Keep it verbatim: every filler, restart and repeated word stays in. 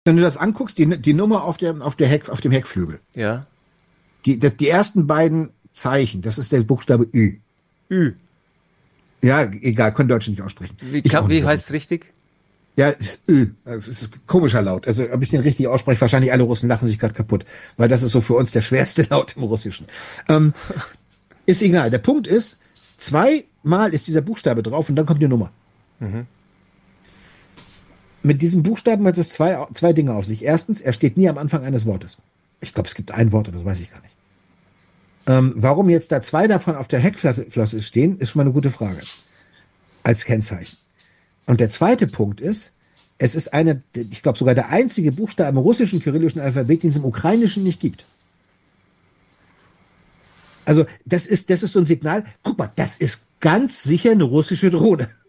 Wenn du das anguckst, die, die Nummer auf, der, auf, der Heck, auf dem Heckflügel, Ja. die, das, die ersten beiden Zeichen, das ist der Buchstabe Ü. Ü. Ja, egal, können Deutsche nicht aussprechen. Wie, Ich auch kann, wie nicht. heißt es richtig? Ja, es ist Ü. Es ist ein komischer Laut. Also, ob ich den richtig ausspreche, wahrscheinlich alle Russen lachen sich gerade kaputt, weil das ist so für uns der schwerste Laut im Russischen. Ähm, ist egal. Der Punkt ist, zweimal ist dieser Buchstabe drauf und dann kommt die Nummer. Mhm. Mit diesem Buchstaben hat es zwei, zwei Dinge auf sich. Erstens, er steht nie am Anfang eines Wortes. Ich glaube, es gibt ein Wort, aber das weiß ich gar nicht. Ähm, warum jetzt da zwei davon auf der Heckflosse stehen, ist schon mal eine gute Frage. Als Kennzeichen. Und der zweite Punkt ist, es ist eine, ich glaube sogar der einzige Buchstabe im russischen kyrillischen Alphabet, den es im ukrainischen nicht gibt. Also das ist, das ist so ein Signal, guck mal, das ist ganz sicher eine russische Drohne.